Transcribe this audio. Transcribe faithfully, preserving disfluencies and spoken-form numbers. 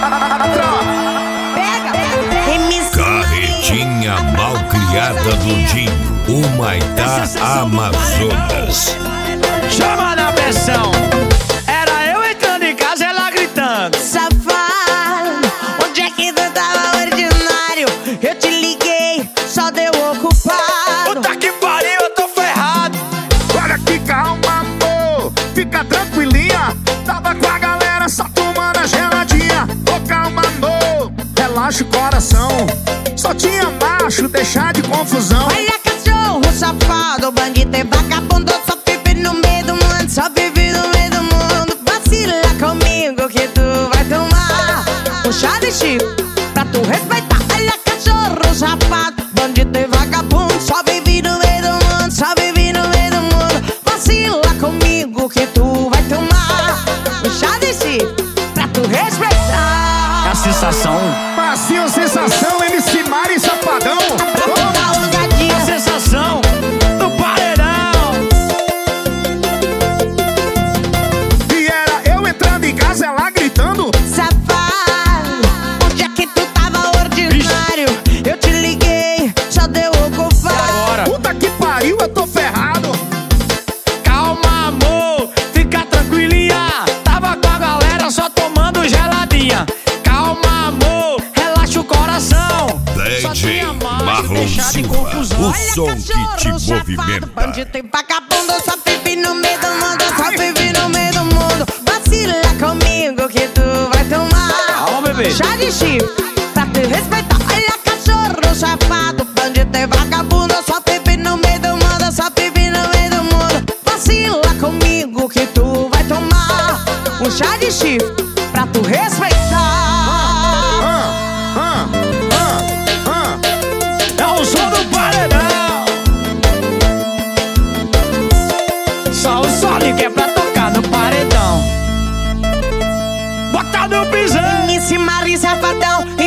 Carretinha malcriada do Dinho, o Maitá Amazonas. Chama na pressão. Era eu entrando em casa, ela gritando: safado, onde é que tu tava ordinário? Eu te liguei, só deu ocupado. Puta que pariu, eu tô ferrado. Olha que calma, amor, fica tranquilinha. Tava com a galera só tomando a geladinha. Ô, calma, amor, relaxa o coração. Só tinha macho, deixar de confusão. Olha cachorro safado, bandido e vagabundo, só vive no meio do mundo, só vive no meio do mundo. Vacila comigo que tu vai tomar um chá de chifre pra tu respeitar. Olha cachorro safado, bandido e vagabundo, só vive no meio do mundo, só vive no meio do mundo. Vacila comigo que tu vai tomar um chá de chifre pra tu respeitar. É a sensação. Passinho, sensação, M C Mari Safadão. A sensação do paredão. E era eu entrando em casa, ela gritando: safado, onde é que tu tava ordinário? Eu te liguei, só deu ocupado. Agora. Puta que pariu, eu tô ferrado. Calma, amor, fica tranquilinha. Tava com a galera só tomando geladinha. Calma, amor, relaxa o coração. D J Marlon Silva, o som que te movimenta. Bandido e vagabundo, só vive no meio do mundo, só vive no meio do mundo. Vacila comigo que tu vai tomar Calma, bebê. chá de chifre pra te respeitar. Olha cachorro safado, bandido e vagabundo, só vive no meio do mundo, só vive no meio do mundo. Vacila comigo que tu vai tomar um chá de chifre pra tu respeitar. É o som do paredão. Só o Sonic que é pra tocar no paredão. Bota no pisão. M C Mari Safadão,